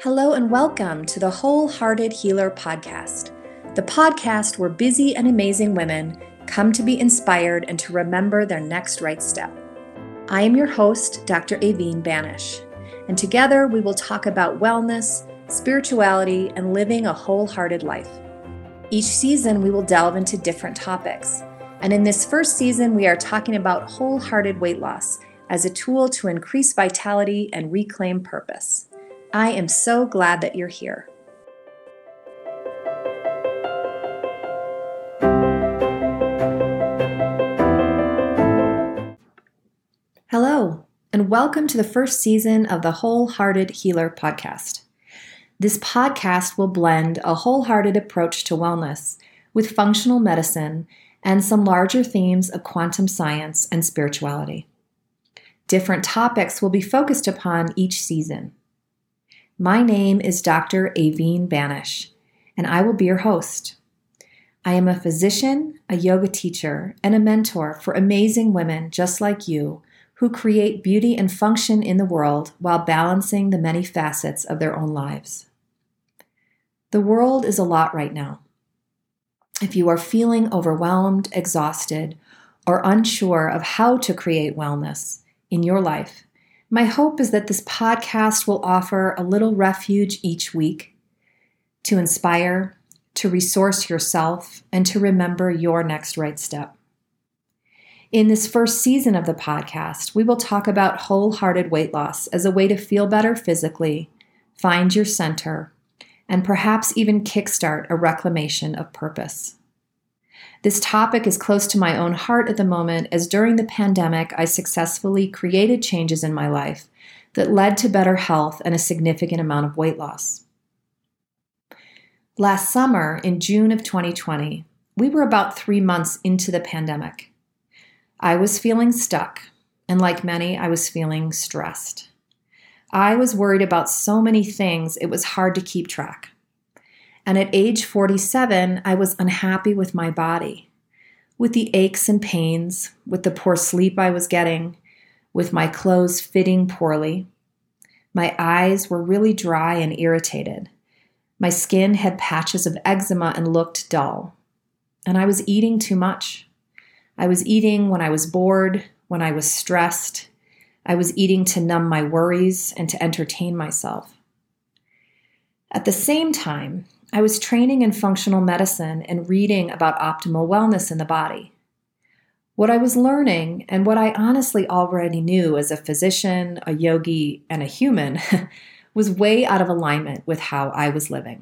Hello and welcome to the Wholehearted Healer Podcast, the podcast where busy and amazing women come to be inspired and to remember their next right step. I am your host, Dr. Aveen Banish, and together we will talk about wellness, spirituality, and living a wholehearted life. Each season we will delve into different topics, and in this first season we are talking about wholehearted weight loss as a tool to increase vitality and reclaim purpose. I am so glad that you're here. Hello, and welcome to the first season of the Wholehearted Healer Podcast. This podcast will blend a wholehearted approach to wellness with functional medicine and some larger themes of quantum science and spirituality. Different topics will be focused upon each season. My name is Dr. Aveen Banish, and I will be your host. I am a physician, a yoga teacher, and a mentor for amazing women just like you who create beauty and function in the world while balancing the many facets of their own lives. The world is a lot right now. If you are feeling overwhelmed, exhausted, or unsure of how to create wellness in your life, my hope is that this podcast will offer a little refuge each week to inspire, to resource yourself, and to remember your next right step. In this first season of the podcast, we will talk about wholehearted weight loss as a way to feel better physically, find your center, and perhaps even kickstart a reclamation of purpose. This topic is close to my own heart at the moment, as during the pandemic, I successfully created changes in my life that led to better health and a significant amount of weight loss. Last summer, in June of 2020, we were about 3 months into the pandemic. I was feeling stuck, and like many, I was feeling stressed. I was worried about so many things, it was hard to keep track. And at age 47, I was unhappy with my body, with the aches and pains, with the poor sleep I was getting, with my clothes fitting poorly. My eyes were really dry and irritated. My skin had patches of eczema and looked dull. And I was eating too much. I was eating when I was bored, when I was stressed. I was eating to numb my worries and to entertain myself. At the same time, I was training in functional medicine and reading about optimal wellness in the body. What I was learning, and what I honestly already knew as a physician, a yogi, and a human, was way out of alignment with how I was living.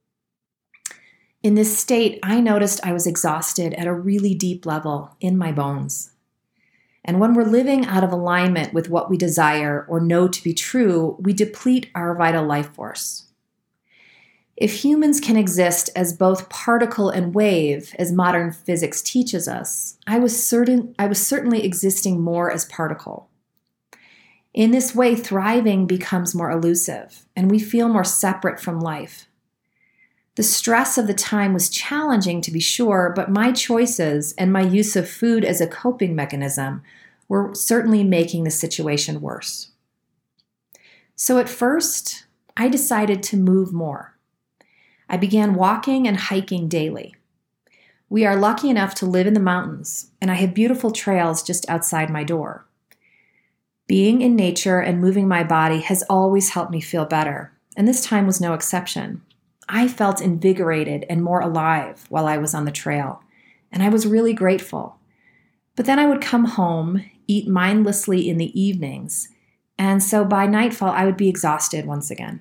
In this state, I noticed I was exhausted at a really deep level in my bones. And when we're living out of alignment with what we desire or know to be true, we deplete our vital life force. If humans can exist as both particle and wave, as modern physics teaches us, I was certainly existing more as particle. In this way, thriving becomes more elusive, and we feel more separate from life. The stress of the time was challenging, to be sure, but my choices and my use of food as a coping mechanism were certainly making the situation worse. So at first, I decided to move more. I began walking and hiking daily. We are lucky enough to live in the mountains, and I have beautiful trails just outside my door. Being in nature and moving my body has always helped me feel better, and this time was no exception. I felt invigorated and more alive while I was on the trail, and I was really grateful. But then I would come home, eat mindlessly in the evenings, and so by nightfall I would be exhausted once again.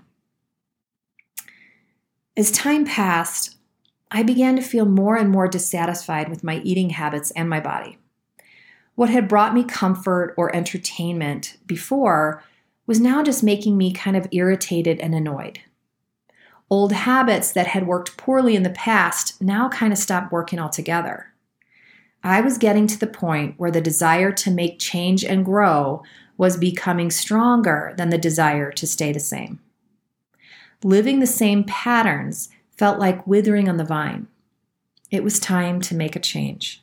As time passed, I began to feel more and more dissatisfied with my eating habits and my body. What had brought me comfort or entertainment before was now just making me kind of irritated and annoyed. Old habits that had worked poorly in the past now kind of stopped working altogether. I was getting to the point where the desire to make change and grow was becoming stronger than the desire to stay the same. Living the same patterns felt like withering on the vine. It was time to make a change.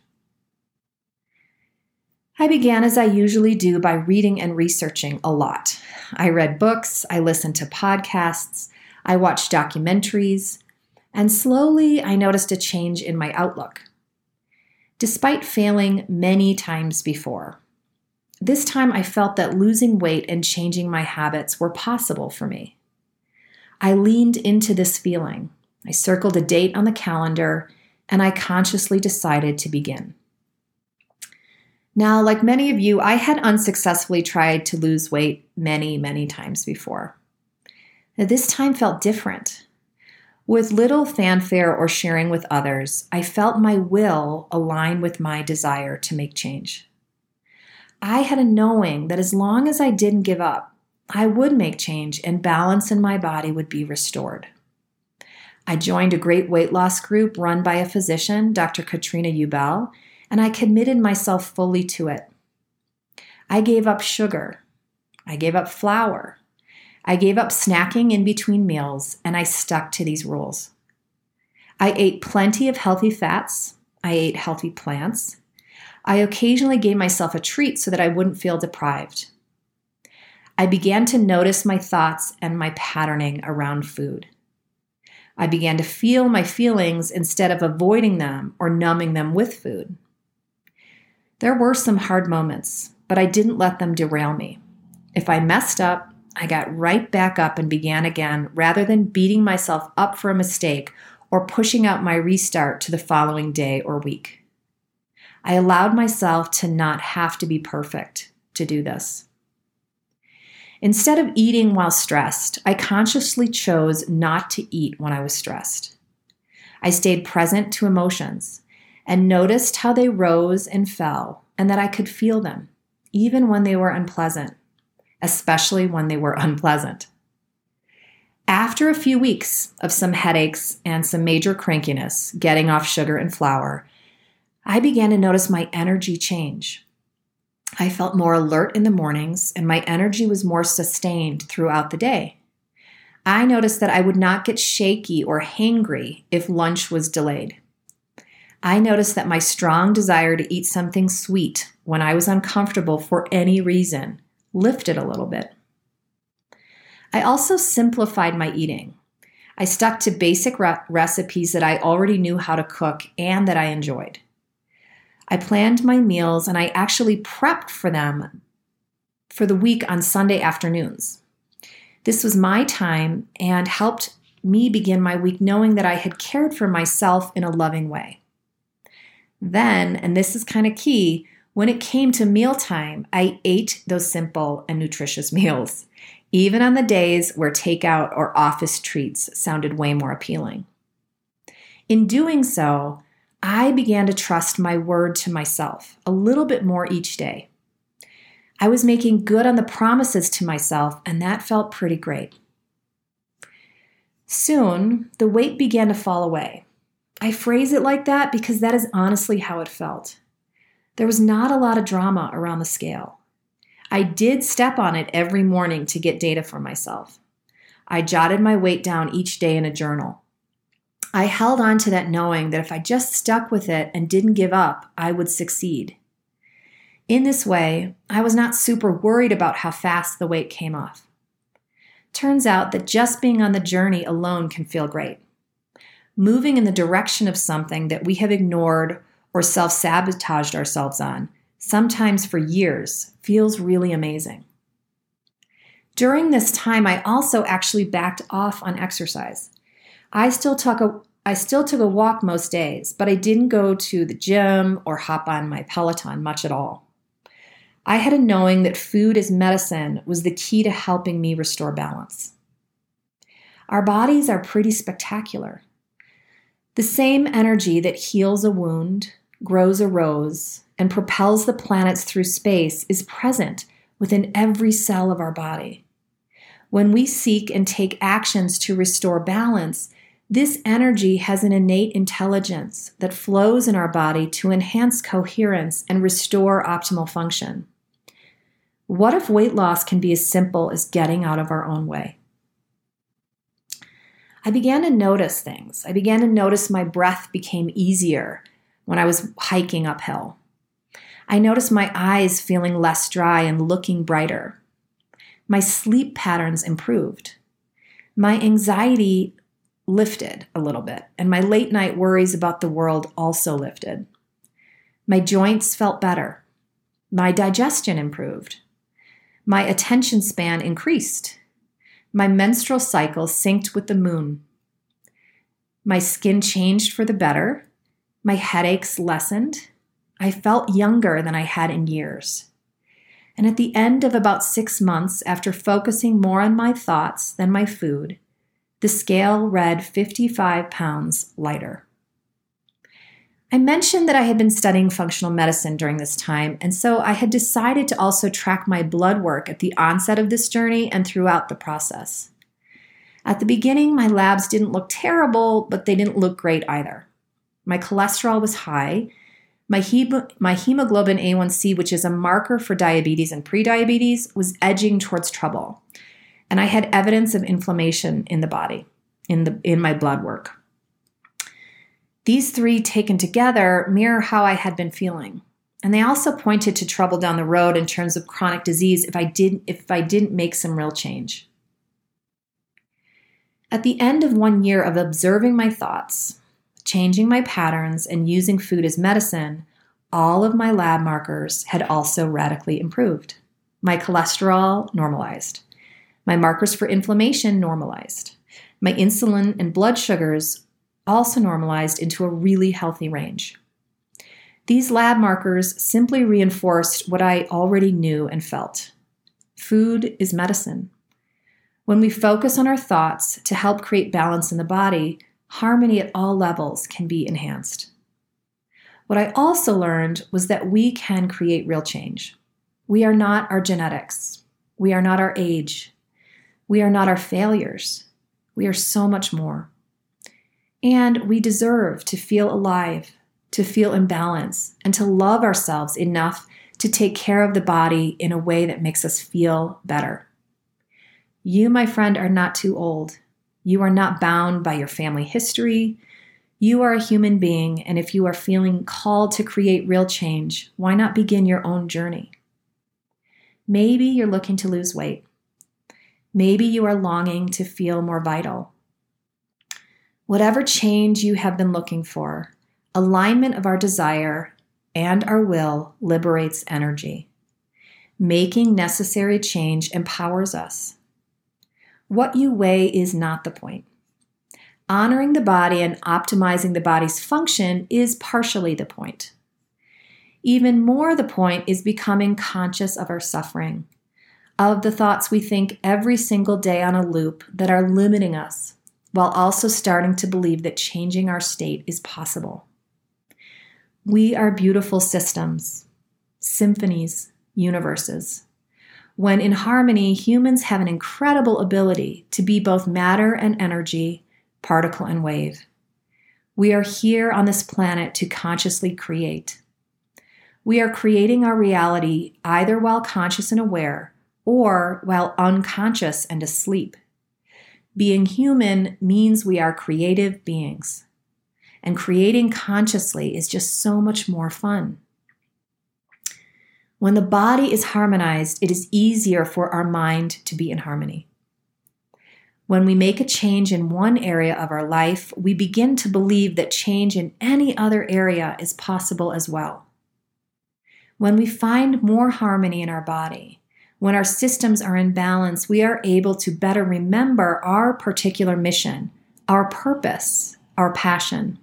I began, as I usually do, by reading and researching a lot. I read books, I listened to podcasts, I watched documentaries, and slowly I noticed a change in my outlook. Despite failing many times before, this time I felt that losing weight and changing my habits were possible for me. I leaned into this feeling. I circled a date on the calendar, and I consciously decided to begin. Now, like many of you, I had unsuccessfully tried to lose weight many, many times before. Now, this time felt different. With little fanfare or sharing with others, I felt my will align with my desire to make change. I had a knowing that as long as I didn't give up, I would make change and balance in my body would be restored. I joined a great weight loss group run by a physician, Dr. Katrina Ubel, and I committed myself fully to it. I gave up sugar. I gave up flour. I gave up snacking in between meals, and I stuck to these rules. I ate plenty of healthy fats. I ate healthy plants. I occasionally gave myself a treat so that I wouldn't feel deprived. I began to notice my thoughts and my patterning around food. I began to feel my feelings instead of avoiding them or numbing them with food. There were some hard moments, but I didn't let them derail me. If I messed up, I got right back up and began again rather than beating myself up for a mistake or pushing out my restart to the following day or week. I allowed myself to not have to be perfect to do this. Instead of eating while stressed, I consciously chose not to eat when I was stressed. I stayed present to emotions and noticed how they rose and fell and that I could feel them, even when they were unpleasant, especially when they were unpleasant. After a few weeks of some headaches and some major crankiness getting off sugar and flour, I began to notice my energy change. I felt more alert in the mornings, and my energy was more sustained throughout the day. I noticed that I would not get shaky or hangry if lunch was delayed. I noticed that my strong desire to eat something sweet when I was uncomfortable for any reason lifted a little bit. I also simplified my eating. I stuck to basic recipes that I already knew how to cook and that I enjoyed. I planned my meals and I actually prepped for them for the week on Sunday afternoons. This was my time and helped me begin my week knowing that I had cared for myself in a loving way. Then, and this is kind of key, when it came to mealtime, I ate those simple and nutritious meals, even on the days where takeout or office treats sounded way more appealing. In doing so, I began to trust my word to myself a little bit more each day. I was making good on the promises to myself, and that felt pretty great. Soon, the weight began to fall away. I phrase it like that because that is honestly how it felt. There was not a lot of drama around the scale. I did step on it every morning to get data for myself. I jotted my weight down each day in a journal. I held on to that knowing that if I just stuck with it and didn't give up, I would succeed. In this way, I was not super worried about how fast the weight came off. Turns out that just being on the journey alone can feel great. Moving in the direction of something that we have ignored or self-sabotaged ourselves on, sometimes for years, feels really amazing. During this time, I also actually backed off on exercise. I still took a walk most days, but I didn't go to the gym or hop on my Peloton much at all. I had a knowing that food as medicine was the key to helping me restore balance. Our bodies are pretty spectacular. The same energy that heals a wound, grows a rose, and propels the planets through space is present within every cell of our body. When we seek and take actions to restore balance, this energy has an innate intelligence that flows in our body to enhance coherence and restore optimal function. What if weight loss can be as simple as getting out of our own way? I began to notice things. I began to notice my breath became easier when I was hiking uphill. I noticed my eyes feeling less dry and looking brighter. My sleep patterns improved. My anxiety lifted a little bit, and my late night worries about the world also lifted. My joints felt better. My digestion improved. My attention span increased. My menstrual cycle synced with the moon. My skin changed for the better. My headaches lessened. I felt younger than I had in years. And at the end of about 6 months, after focusing more on my thoughts than my food, the scale read 55 pounds lighter. I mentioned that I had been studying functional medicine during this time, and so I had decided to also track my blood work at the onset of this journey and throughout the process. At the beginning, my labs didn't look terrible, but they didn't look great either. My cholesterol was high. My hemoglobin A1C, which is a marker for diabetes and prediabetes, was edging towards trouble. And I had evidence of inflammation in the body, in my blood work. These three taken together mirror how I had been feeling. And they also pointed to trouble down the road in terms of chronic disease if I didn't make some real change. At the end of 1 year of observing my thoughts, changing my patterns, and using food as medicine, all of my lab markers had also radically improved. My cholesterol normalized. My markers for inflammation normalized. My insulin and blood sugars also normalized into a really healthy range. These lab markers simply reinforced what I already knew and felt. Food is medicine. When we focus on our thoughts to help create balance in the body, harmony at all levels can be enhanced. What I also learned was that we can create real change. We are not our genetics. We are not our age. We are not our failures. We are so much more. And we deserve to feel alive, to feel in balance, and to love ourselves enough to take care of the body in a way that makes us feel better. You, my friend, are not too old. You are not bound by your family history. You are a human being, and if you are feeling called to create real change, why not begin your own journey? Maybe you're looking to lose weight. Maybe you are longing to feel more vital. Whatever change you have been looking for, alignment of our desire and our will liberates energy. Making necessary change empowers us. What you weigh is not the point. Honoring the body and optimizing the body's function is partially the point. Even more, the point is becoming conscious of our suffering, of the thoughts we think every single day on a loop that are limiting us, while also starting to believe that changing our state is possible. We are beautiful systems, symphonies, universes. When in harmony, humans have an incredible ability to be both matter and energy, particle and wave. We are here on this planet to consciously create. We are creating our reality either while conscious and aware or while unconscious and asleep. Being human means we are creative beings, and creating consciously is just so much more fun. When the body is harmonized, it is easier for our mind to be in harmony. When we make a change in one area of our life, we begin to believe that change in any other area is possible as well. When we find more harmony in our body, when our systems are in balance, we are able to better remember our particular mission, our purpose, our passion.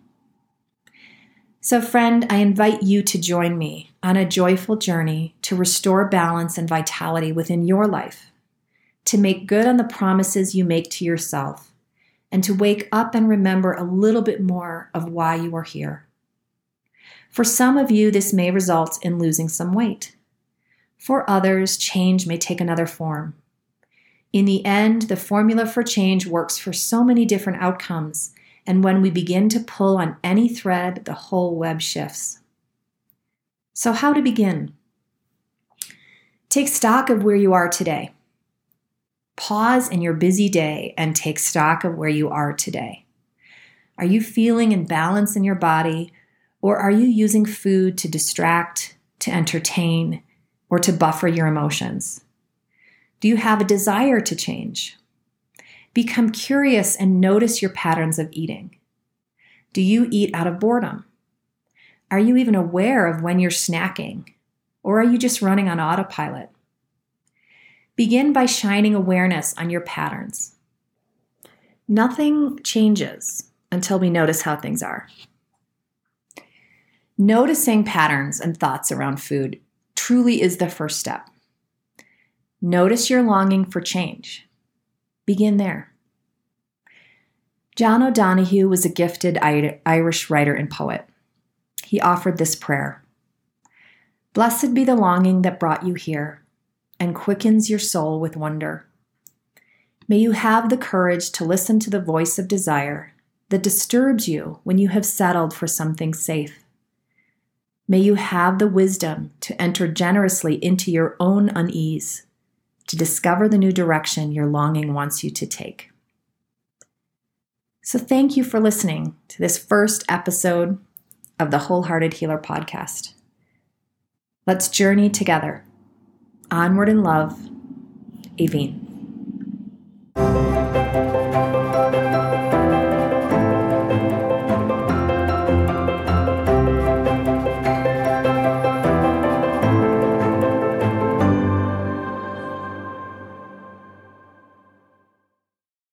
So friend, I invite you to join me on a joyful journey to restore balance and vitality within your life, to make good on the promises you make to yourself, and to wake up and remember a little bit more of why you are here. For some of you, this may result in losing some weight. For others, change may take another form. In the end, the formula for change works for so many different outcomes, and when we begin to pull on any thread, the whole web shifts. So how to begin? Take stock of where you are today. Pause in your busy day and take stock of where you are today. Are you feeling in balance in your body, or are you using food to distract, to entertain, or to buffer your emotions? Do you have a desire to change? Become curious and notice your patterns of eating. Do you eat out of boredom? Are you even aware of when you're snacking? Or are you just running on autopilot? Begin by shining awareness on your patterns. Nothing changes until we notice how things are. Noticing patterns and thoughts around food truly is the first step. Notice your longing for change. Begin there. John O'Donohue was a gifted Irish writer and poet. He offered this prayer: "Blessed be the longing that brought you here and quickens your soul with wonder. May you have the courage to listen to the voice of desire that disturbs you when you have settled for something safe. May you have the wisdom to enter generously into your own unease, to discover the new direction your longing wants you to take." So thank you for listening to this first episode of the Wholehearted Healer podcast. Let's journey together. Onward in love, Aveen.